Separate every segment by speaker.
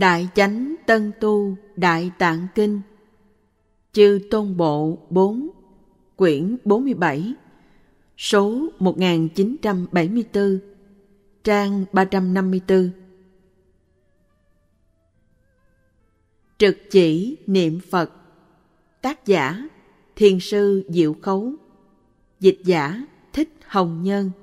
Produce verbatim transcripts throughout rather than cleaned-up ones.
Speaker 1: Đại Chánh Tân Tu Đại Tạng Kinh, Chư Tôn Bộ bốn, quyển bốn mươi bảy, số một nghìn chín trăm bảy mươi tư, trang ba trăm năm mươi tư. Trực chỉ niệm Phật. Tác giả Thiền sư Diệu Khấu. Dịch giả Thích Hồng Nhân.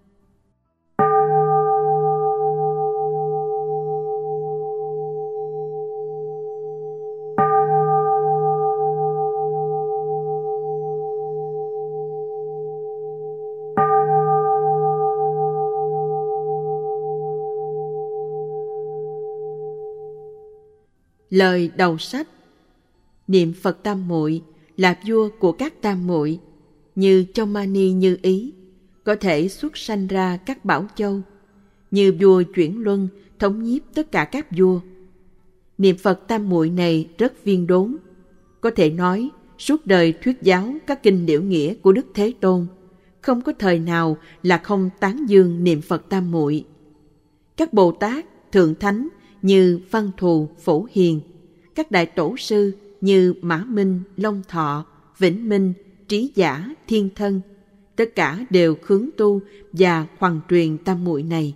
Speaker 1: Lời đầu sách. Niệm Phật Tam Muội là vua của các tam muội, như trong Mani Như Ý có thể xuất sanh ra các Bảo Châu, như vua Chuyển Luân thống nhiếp tất cả các vua. Niệm Phật Tam Muội này rất viên đốn, có thể nói suốt đời thuyết giáo các kinh điển nghĩa của Đức Thế Tôn, không có thời nào là không tán dương niệm Phật Tam Muội. Các Bồ Tát, Thượng Thánh như Văn Thù, Phổ Hiền, các đại tổ sư như Mã Minh, Long Thọ, Vĩnh Minh, Trí Giả, Thiên Thân, tất cả đều khhướng tu và hoằng truyền tam muội này.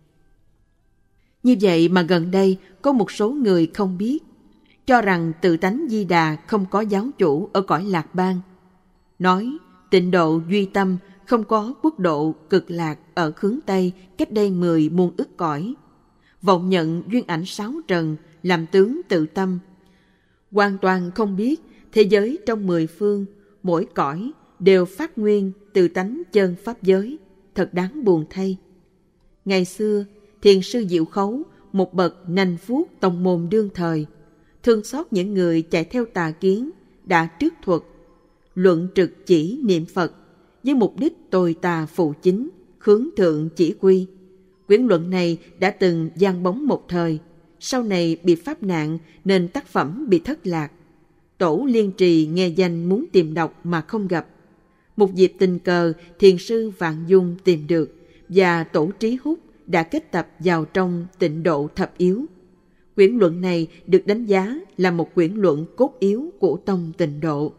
Speaker 1: Như vậy mà gần đây có một số người không biết, cho rằng Tự Tánh Di Đà không có giáo chủ ở cõi Lạc Bang, nói Tịnh Độ Duy Tâm không có quốc độ Cực Lạc ở hướng Tây cách đây mười muôn ức cõi, vọng nhận duyên ảnh sáu trần làm tướng tự tâm, hoàn toàn không biết thế giới trong mười phương mỗi cõi đều phát nguyên từ tánh chân pháp giới, thật đáng buồn thay. Ngày xưa Thiền sư Diệu Khấu, một bậc nành vuốt tông môn đương thời, thương xót những người chạy theo tà kiến, đã trước thuật luận trực chỉ niệm Phật với mục đích tồi tà phụ chính, hướng thượng chỉ quy. Quyển luận này đã từng giang bóng một thời, sau này bị pháp nạn nên tác phẩm bị thất lạc. Tổ Liên Trì nghe danh muốn tìm đọc mà không gặp. Một dịp tình cờ Thiền sư Vạn Dung tìm được, và Tổ Trí Húc đã kết tập vào trong Tịnh Độ Thập Yếu. Quyển luận này được đánh giá là một quyển luận cốt yếu của tông Tịnh Độ.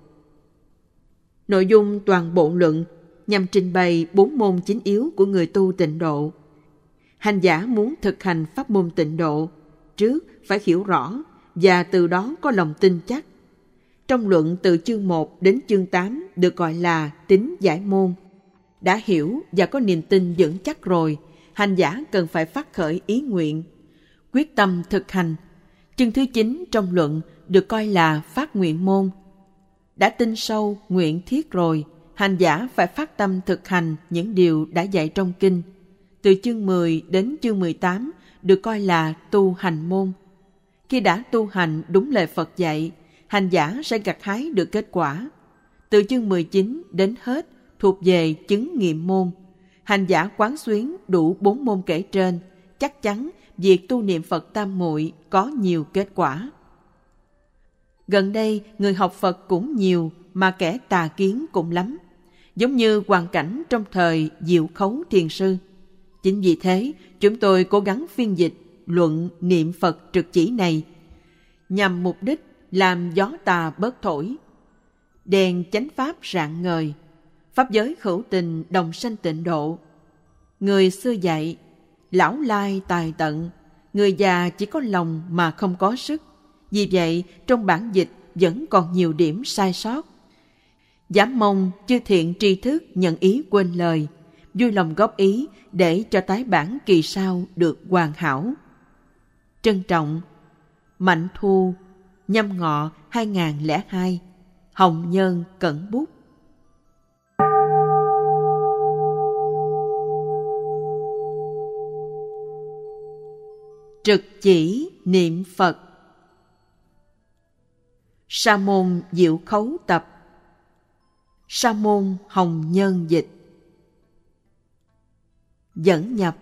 Speaker 1: Nội dung toàn bộ luận nhằm trình bày bốn môn chính yếu của người tu Tịnh Độ. Hành giả muốn thực hành pháp môn Tịnh Độ, trước phải hiểu rõ và từ đó có lòng tin chắc. Trong luận từ chương một đến chương tám được gọi là tín giải môn. Đã hiểu và có niềm tin vững chắc rồi, hành giả cần phải phát khởi ý nguyện, quyết tâm thực hành. Chương thứ chín trong luận được coi là phát nguyện môn. Đã tin sâu nguyện thiết rồi, hành giả phải phát tâm thực hành những điều đã dạy trong kinh. Từ chương mười đến chương mười tám được coi là tu hành môn. Khi đã tu hành đúng lời Phật dạy, hành giả sẽ gặt hái được kết quả. Từ chương mười chín đến hết thuộc về chứng nghiệm môn. Hành giả quán xuyến đủ bốn môn kể trên, chắc chắn việc tu niệm Phật Tam Muội có nhiều kết quả. Gần đây người học Phật cũng nhiều mà kẻ tà kiến cũng lắm, giống như hoàn cảnh trong thời Diệu Khấu Thiền sư. Chính vì thế, chúng tôi cố gắng phiên dịch luận niệm Phật trực chỉ này, nhằm mục đích làm gió tà bớt thổi, đèn chánh pháp rạng ngời, pháp giới hữu tình đồng sanh tịnh độ. Người xưa dạy, lão lai tài tận, người già chỉ có lòng mà không có sức. Vì vậy, trong bản dịch vẫn còn nhiều điểm sai sót. Dám mong chư thiện tri thức nhận ý quên lời, vui lòng góp ý để cho tái bản kỳ sau được hoàn hảo. Trân trọng, Mạnh Thu, Nhâm Ngọ hai nghìn không trăm lẻ hai, Hồng Nhân Cẩn Bút. Trực chỉ niệm Phật. Sa môn Diệu Khấu tập. Sa môn Hồng Nhân dịch. Dẫn nhập.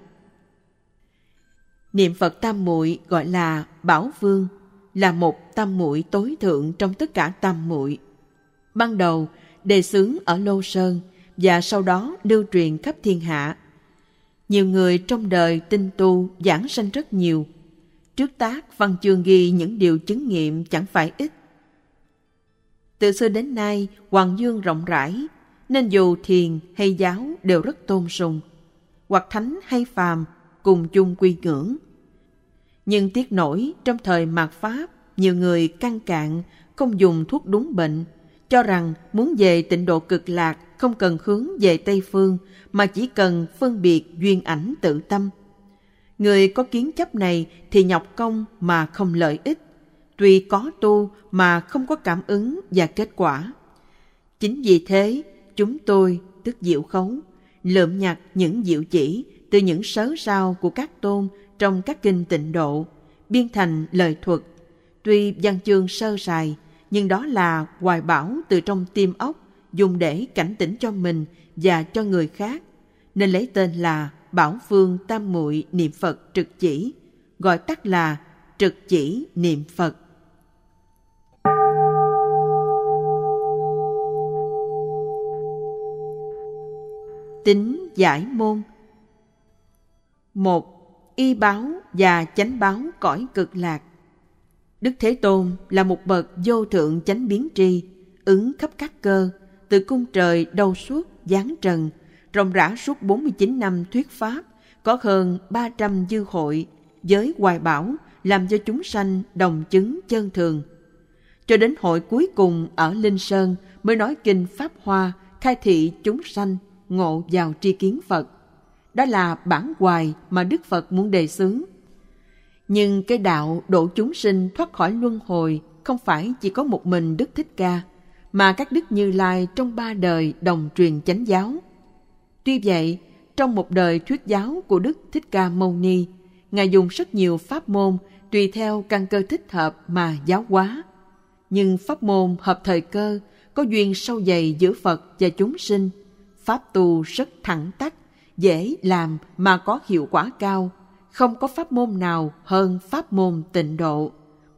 Speaker 1: Niệm Phật Tam Muội gọi là Bảo Vương, là một tam muội tối thượng trong tất cả tam muội. Ban đầu đề xướng ở Lô Sơn và sau đó lưu truyền khắp thiên hạ. Nhiều người trong đời tinh tu giảng sanh rất nhiều. Trước tác văn chương ghi những điều chứng nghiệm chẳng phải ít. Từ xưa đến nay, Hoàng Dương rộng rãi, nên dù thiền hay giáo đều rất tôn sùng, hoặc thánh hay phàm cùng chung quy ngưỡng. Nhưng tiếc nổi trong thời mạt Pháp, nhiều người căn cạn, không dùng thuốc đúng bệnh, cho rằng muốn về tịnh độ cực lạc không cần hướng về Tây Phương, mà chỉ cần phân biệt duyên ảnh tự tâm. Người có kiến chấp này thì nhọc công mà không lợi ích, tuy có tu mà không có cảm ứng và kết quả. Chính vì thế, chúng tôi, tức Diệu Khấu, lượm nhặt những diệu chỉ từ những sớ sao của các tôn trong các kinh tịnh độ, biên thành lời thuật. Tuy văn chương sơ sài, nhưng đó là hoài bão từ trong tim óc, dùng để cảnh tỉnh cho mình và cho người khác, nên lấy tên là Bảo Phương Tam Muội Niệm Phật Trực Chỉ, gọi tắt là Trực Chỉ Niệm Phật. Tính giải môn. Một. Y báo và chánh báo cõi cực lạc. Đức Thế Tôn là một bậc vô thượng chánh biến tri, ứng khắp các cơ, từ cung trời đầu suốt giáng trần, rộng rã suốt bốn mươi chín năm thuyết pháp, có hơn ba trăm dư hội, với hoài bảo làm cho chúng sanh đồng chứng chân thường. Cho đến hội cuối cùng ở Linh Sơn mới nói kinh Pháp Hoa, khai thị chúng sanh ngộ vào tri kiến Phật. Đó là bản hoài mà Đức Phật muốn đề xướng. Nhưng cái đạo độ chúng sinh thoát khỏi luân hồi không phải chỉ có một mình Đức Thích Ca, mà các Đức Như Lai trong ba đời đồng truyền chánh giáo. Tuy vậy, trong một đời thuyết giáo của Đức Thích Ca Mâu Ni, Ngài dùng rất nhiều pháp môn tùy theo căn cơ thích hợp mà giáo hóa. Nhưng pháp môn hợp thời cơ, có duyên sâu dày giữa Phật và chúng sinh. Pháp tu rất thẳng tắc, dễ làm mà có hiệu quả cao, không có pháp môn nào hơn pháp môn tịnh độ.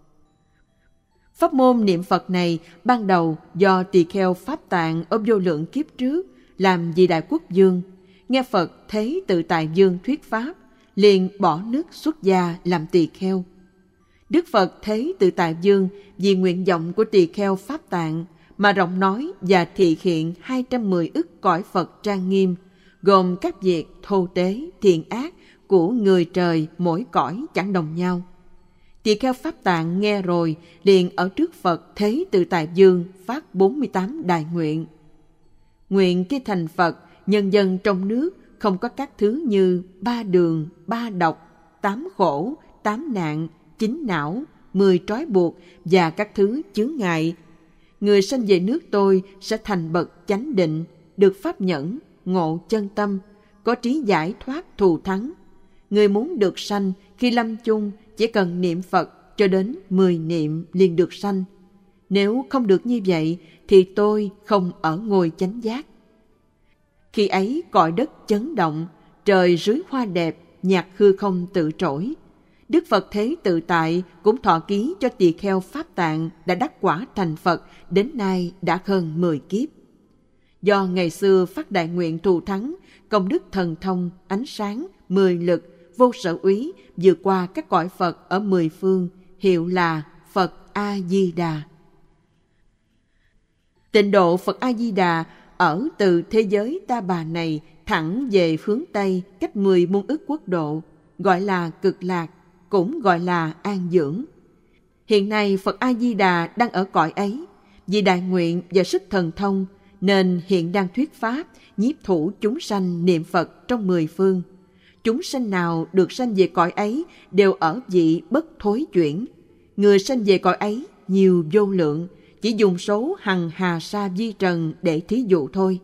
Speaker 1: Pháp môn niệm Phật này ban đầu do tỳ kheo Pháp Tạng ở vô lượng kiếp trước làm vì Đại Quốc Dương, nghe Phật Thế Tự Tại Dương thuyết pháp, liền bỏ nước xuất gia làm tỳ kheo. Đức Phật Thế Tự Tại Dương vì nguyện vọng của tỳ kheo Pháp Tạng mà rộng nói và thị hiện hai trăm mười ức cõi Phật trang nghiêm, gồm các việc thô tế, thiện ác của người trời mỗi cõi chẳng đồng nhau. Tỳ kheo Pháp Tạng nghe rồi, liền ở trước Phật Thế Tự Tại Dương phát bốn mươi tám đại nguyện. Nguyện khi thành Phật, nhân dân trong nước không có các thứ như ba đường, ba độc, tám khổ, tám nạn, chín não, mười trói buộc và các thứ chướng ngại. Người sanh về nước tôi sẽ thành bậc chánh định, được pháp nhẫn, ngộ chân tâm, có trí giải thoát thù thắng. Người muốn được sanh khi lâm chung chỉ cần niệm Phật cho đến mười niệm liền được sanh. Nếu không được như vậy thì tôi không ở ngôi chánh giác. Khi ấy cõi đất chấn động, trời rưới hoa đẹp, nhạc hư không tự trỗi. Đức Phật Thế Tự Tại cũng thọ ký cho tỳ kheo Pháp Tạng đã đắc quả thành Phật, đến nay đã hơn mười kiếp. Do ngày xưa phát đại nguyện thù thắng, công đức thần thông, ánh sáng, mười lực, vô sở úy vượt qua các cõi Phật ở mười phương, hiệu là Phật A-di-đà. Tịnh độ Phật A-di-đà ở từ thế giới Ta Bà này thẳng về hướng Tây cách mười muôn ức quốc độ, gọi là Cực Lạc, cũng gọi là An Dưỡng. Hiện nay Phật A-di-đà đang ở cõi ấy, vì đại nguyện và sức thần thông, nên hiện đang thuyết pháp, nhiếp thủ chúng sanh niệm Phật trong mười phương. Chúng sanh nào được sanh về cõi ấy đều ở vị bất thối chuyển. Người sanh về cõi ấy nhiều vô lượng, chỉ dùng số hằng hà sa vi trần để thí dụ thôi.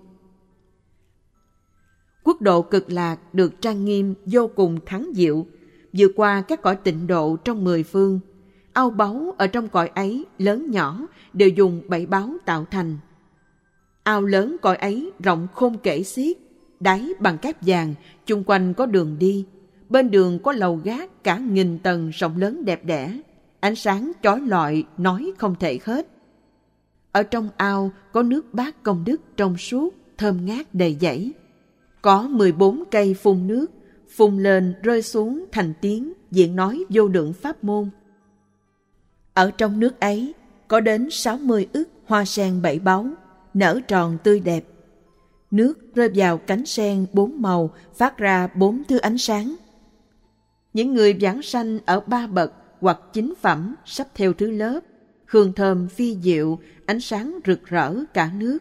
Speaker 1: Quốc độ Cực Lạc được trang nghiêm vô cùng thắng diệu, vượt qua các cõi tịnh độ trong mười phương. Ao báu ở trong cõi ấy lớn nhỏ đều dùng bảy báu tạo thành. Ao lớn cõi ấy rộng khôn kể xiết, đáy bằng cát vàng, chung quanh có đường đi. Bên đường có lầu gác cả nghìn tầng rộng lớn đẹp đẽ, ánh sáng chói lọi nói không thể hết. Ở trong ao có nước bát công đức trong suốt, thơm ngát đầy dãy. Có mười bốn cây phun nước, phun lên rơi xuống thành tiếng, diện nói vô lượng pháp môn. Ở trong nước ấy có đến sáu mươi ức hoa sen bảy báu, nở tròn tươi đẹp. Nước rơi vào cánh sen bốn màu, phát ra bốn thứ ánh sáng. Những người vãng sanh ở ba bậc hoặc chính phẩm sắp theo thứ lớp, hương thơm phi diệu, ánh sáng rực rỡ cả nước.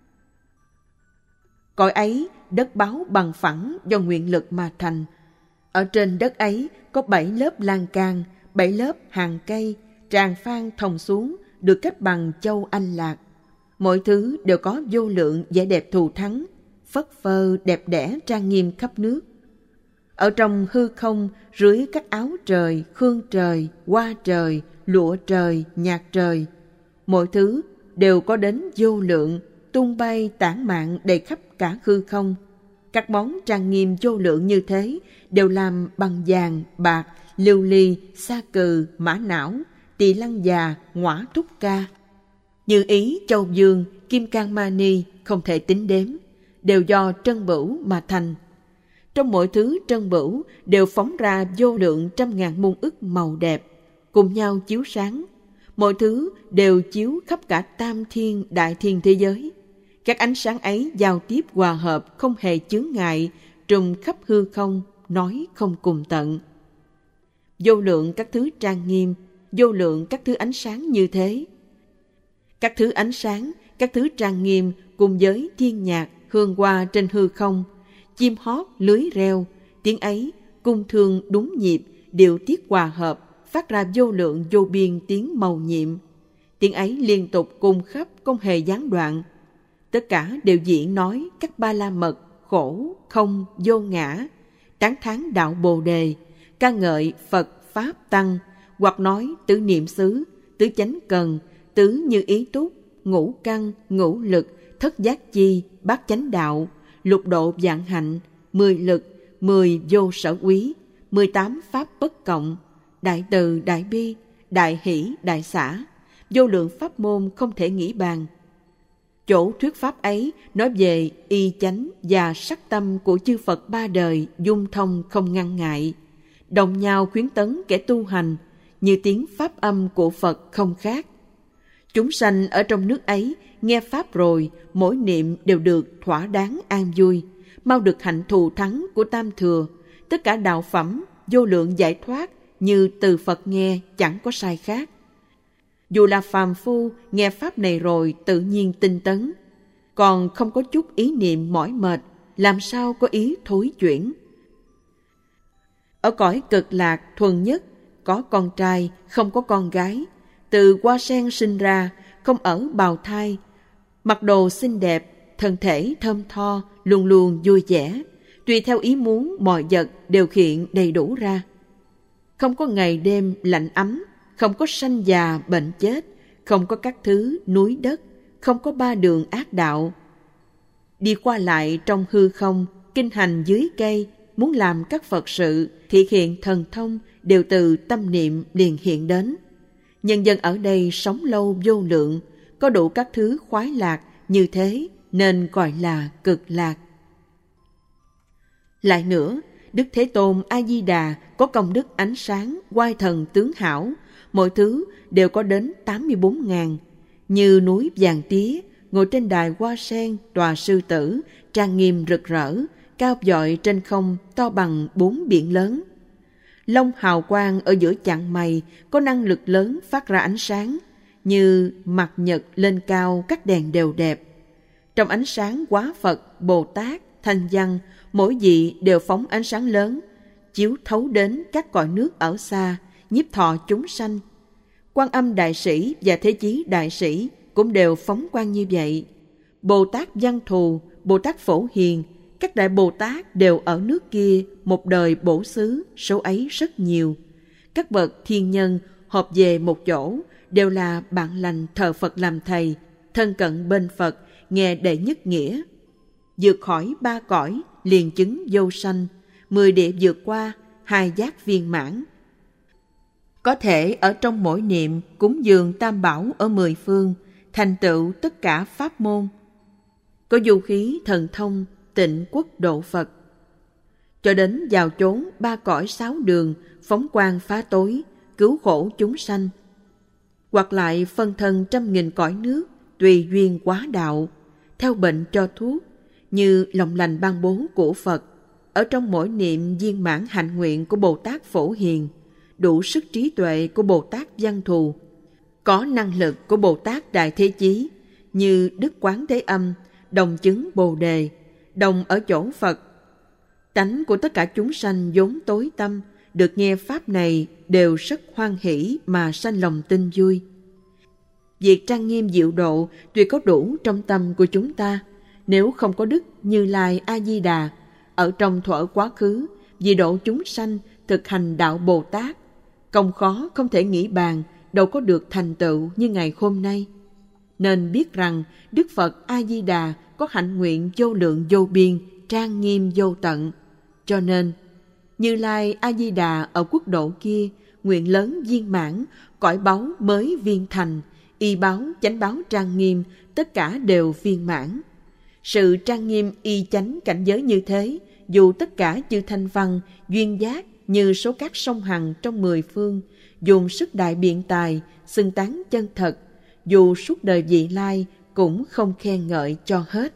Speaker 1: Cõi ấy đất báu bằng phẳng do nguyện lực mà thành. Ở trên đất ấy có bảy lớp lan can, bảy lớp hàng cây, tràn phan thòng xuống, được kết bằng châu Anh Lạc. Mọi thứ đều có vô lượng vẻ đẹp thù thắng, phất phơ đẹp đẽ trang nghiêm khắp nước. Ở trong hư không rưới các áo trời, hương trời, hoa trời, lụa trời, nhạc trời. Mọi thứ đều có đến vô lượng, tung bay tản mạn đầy khắp cả hư không. Các món trang nghiêm vô lượng như thế đều làm bằng vàng, bạc, lưu ly, sa cừ, mã não, tỳ lăng già, ngõa túc ca. Như ý, châu dương, kim cang mani không thể tính đếm, đều do trân bửu mà thành. Trong mỗi thứ trân bửu đều phóng ra vô lượng trăm ngàn muôn ức màu đẹp, cùng nhau chiếu sáng. Mọi thứ đều chiếu khắp cả tam thiên đại thiên thế giới. Các ánh sáng ấy giao tiếp hòa hợp, không hề chướng ngại, trùm khắp hư không, nói không cùng tận. Vô lượng các thứ trang nghiêm, vô lượng các thứ ánh sáng như thế. Các thứ ánh sáng, các thứ trang nghiêm cùng với thiên nhạc, hương hoa trên hư không, chim hót, lưới reo, tiếng ấy cung thương đúng nhịp, điệu tiết hòa hợp, phát ra vô lượng vô biên tiếng màu nhiệm. Tiếng ấy liên tục cùng khắp, không hề gián đoạn. Tất cả đều diễn nói các ba la mật, khổ, không, vô ngã, tán thán đạo Bồ Đề, ca ngợi Phật, Pháp, Tăng, hoặc nói tứ niệm xứ, tứ chánh cần, tứ như ý túc, ngũ căn, ngũ lực, thất giác chi, bát chánh đạo, lục độ vạn hạnh, mười lực, mười vô sở quý, mười tám pháp bất cộng, đại từ, đại bi, đại hỷ, đại xả, vô lượng pháp môn không thể nghĩ bàn. Chỗ thuyết pháp ấy nói về y chánh và sắc tâm của chư Phật ba đời dung thông không ngăn ngại, đồng nhau khuyến tấn kẻ tu hành, như tiếng pháp âm của Phật không khác. Chúng sanh ở trong nước ấy nghe pháp rồi, mỗi niệm đều được thỏa đáng an vui, mau được hạnh thù thắng của tam thừa. Tất cả đạo phẩm vô lượng giải thoát như từ Phật nghe chẳng có sai khác. Dù là phàm phu nghe pháp này rồi tự nhiên tinh tấn, còn không có chút ý niệm mỏi mệt, làm sao có ý thối chuyển. Ở cõi cực lạc thuần nhất, có con trai không có con gái, từ hoa sen sinh ra, không ở bào thai, mặc đồ xinh đẹp, thân thể thơm tho, luôn luôn vui vẻ, tùy theo ý muốn mọi vật đều hiện đầy đủ ra. Không có ngày đêm lạnh ấm, không có sanh già bệnh chết, không có các thứ núi đất, không có ba đường ác đạo. Đi qua lại trong hư không, kinh hành dưới cây, muốn làm các Phật sự, thị hiện thần thông đều từ tâm niệm liền hiện đến. Nhân dân ở đây sống lâu vô lượng, có đủ các thứ khoái lạc, như thế nên gọi là cực lạc. Lại nữa, Đức Thế Tôn A Di Đà có công đức ánh sáng, oai thần tướng hảo, mọi thứ đều có đến tám mươi bốn ngàn, như núi vàng tía, ngồi trên đài hoa sen, tòa sư tử, trang nghiêm rực rỡ, cao vọi trên không, to bằng bốn biển lớn. Lông hào quang ở giữa chặng mày có năng lực lớn phát ra ánh sáng, như mặt nhật lên cao các đèn đều đẹp. Trong ánh sáng Quá Phật, Bồ Tát, Thanh Văn, mỗi vị đều phóng ánh sáng lớn, chiếu thấu đến các cõi nước ở xa, nhiếp thọ chúng sanh. Quan Âm Đại Sĩ và Thế Chí Đại Sĩ cũng đều phóng quang như vậy. Bồ Tát Văn Thù, Bồ Tát Phổ Hiền, các đại Bồ Tát đều ở nước kia một đời bổ xứ, số ấy rất nhiều. Các bậc thiên nhân họp về một chỗ, đều là bạn lành thờ Phật làm thầy, thân cận bên Phật, nghe đệ nhất nghĩa. Vượt khỏi ba cõi, liền chứng vô sanh, mười địa vượt qua, hai giác viên mãn. Có thể ở trong mỗi niệm cúng dường tam bảo ở mười phương, thành tựu tất cả pháp môn. Có du khí thần thông, tịnh quốc độ Phật. cho đến vào chốn ba cõi sáu đường, phóng quang phá tối, cứu khổ chúng sanh. Hoặc lại phân thân trăm nghìn cõi nước, tùy duyên quá đạo, theo bệnh cho thuốc, như lòng lành ban bố của Phật. Ở trong mỗi niệm viên mãn hạnh nguyện của Bồ Tát Phổ Hiền, đủ sức trí tuệ của Bồ Tát Văn Thù, có năng lực của Bồ Tát Đại Thế Chí, như Đức Quán Thế Âm, đồng chứng Bồ Đề, đồng ở chỗ Phật. Tánh của tất cả chúng sanh vốn tối tâm, được nghe Pháp này đều rất hoan hỷ mà sanh lòng tin vui. Việc trang nghiêm diệu độ tuy có đủ trong tâm của chúng ta, nếu không có Đức Như Lai A-di-đà ở trong thuở quá khứ vì độ chúng sanh thực hành đạo Bồ Tát, công khó không thể nghĩ bàn, đâu có được thành tựu như ngày hôm nay. Nên biết rằng Đức Phật A-di-đà có hạnh nguyện vô lượng vô biên, trang nghiêm vô tận. Cho nên Như Lai A-di-đà ở quốc độ kia nguyện lớn viên mãn, cõi báu mới viên thành, y báo, chánh báo trang nghiêm, tất cả đều viên mãn. Sự trang nghiêm y chánh cảnh giới như thế, dù tất cả chư thanh văn, duyên giác như số cát sông Hằng trong mười phương, dùng sức đại biện tài, xưng tán chân thật, dù suốt đời vị lai cũng không khen ngợi cho hết.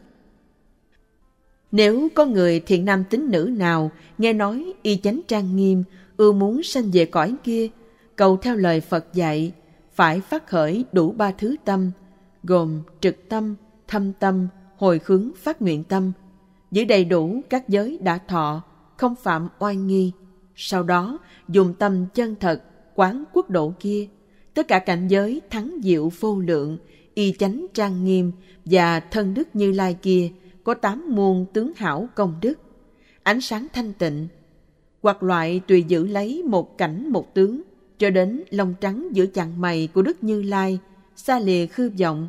Speaker 1: Nếu có người thiện nam tín nữ nào nghe nói y chánh trang nghiêm, ưa muốn sanh về cõi kia, cầu theo lời Phật dạy, phải phát khởi đủ ba thứ tâm, gồm trực tâm, thâm tâm, hồi hướng phát nguyện tâm, giữ đầy đủ các giới đã thọ, không phạm oai nghi. Sau đó dùng tâm chân thật quán quốc độ kia, tất cả cảnh giới thắng diệu vô lượng, y chánh trang nghiêm và thân đức Như Lai kia có tám muôn tướng hảo công đức, ánh sáng thanh tịnh. Hoặc loại tùy giữ lấy một cảnh một tướng, cho đến lông trắng giữa chặng mày của Đức Như Lai, xa lìa khư vọng.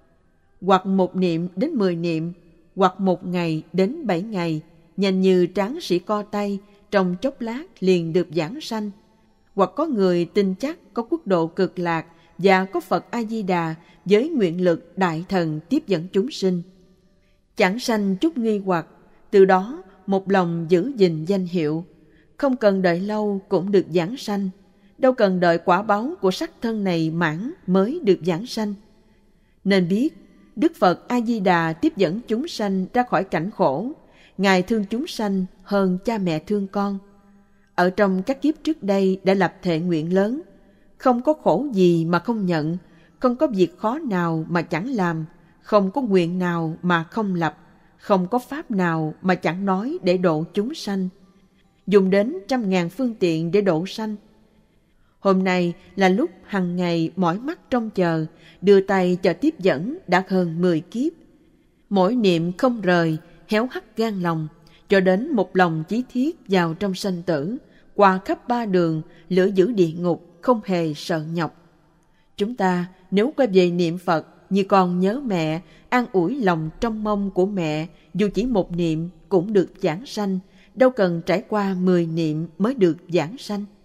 Speaker 1: Hoặc một niệm đến mười niệm, hoặc một ngày đến bảy ngày, nhanh như tráng sĩ co tay, trong chốc lát liền được giảng sanh. Hoặc có người tin chắc có quốc độ cực lạc và có Phật A-di-đà với nguyện lực đại thần tiếp dẫn chúng sinh. Chẳng sanh chút nghi hoặc, từ đó một lòng giữ gìn danh hiệu, không cần đợi lâu cũng được giảng sanh, đâu cần đợi quả báo của sắc thân này mãn mới được giảng sanh. Nên biết, Đức Phật A-di-đà tiếp dẫn chúng sanh ra khỏi cảnh khổ, Ngài thương chúng sanh hơn cha mẹ thương con. Ở trong các kiếp trước đây đã lập thệ nguyện lớn, không có khổ gì mà không nhận, không có việc khó nào mà chẳng làm, không có nguyện nào mà không lập, không có pháp nào mà chẳng nói để độ chúng sanh, dùng đến trăm ngàn phương tiện để độ sanh. Hôm nay là lúc hằng ngày mỏi mắt trông chờ, đưa tay chờ tiếp dẫn đã hơn mười kiếp. Mỗi niệm không rời, héo hắt gan lòng, cho đến một lòng chí thiết vào trong sanh tử, qua khắp ba đường, lửa giữ địa ngục, không hề sợ nhọc. Chúng ta nếu quay về niệm Phật như con nhớ mẹ, an ủi lòng trong mong của mẹ, dù chỉ một niệm cũng được giảng sanh, đâu cần trải qua mười niệm mới được giảng sanh.